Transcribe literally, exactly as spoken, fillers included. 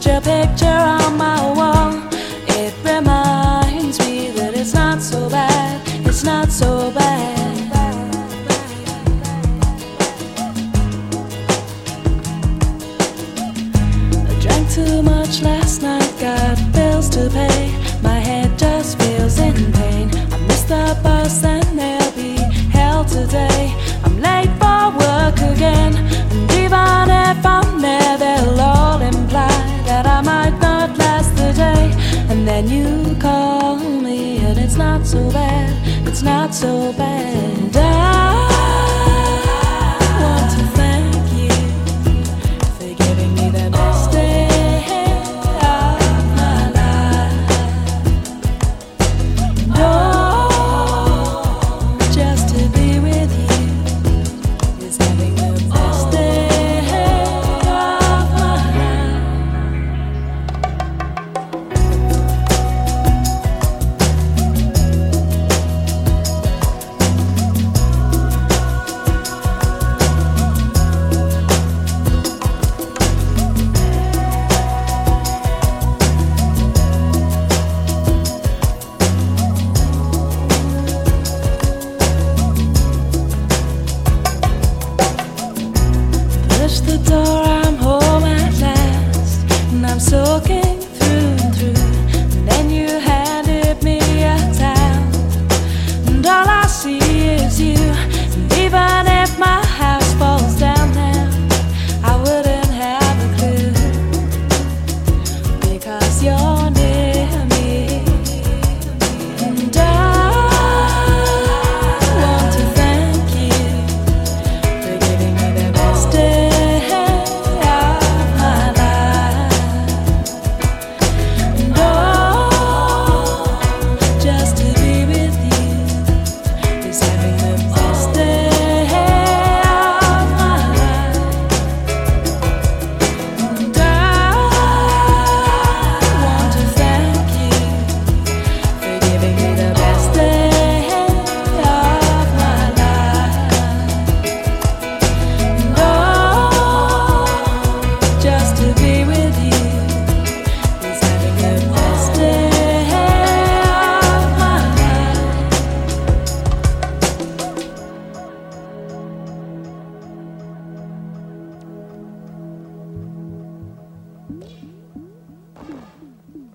put your picture on my wall. It reminds me that it's not so bad, it's not so bad. I drank too much last night, got bills to pay. My head just feels in pain. I missed the bus and there'll be hell today. I'm late for work again, and even if I'm there, they'll all imply that I might not last the day. And then you call me and it's not so bad, it's not so bad.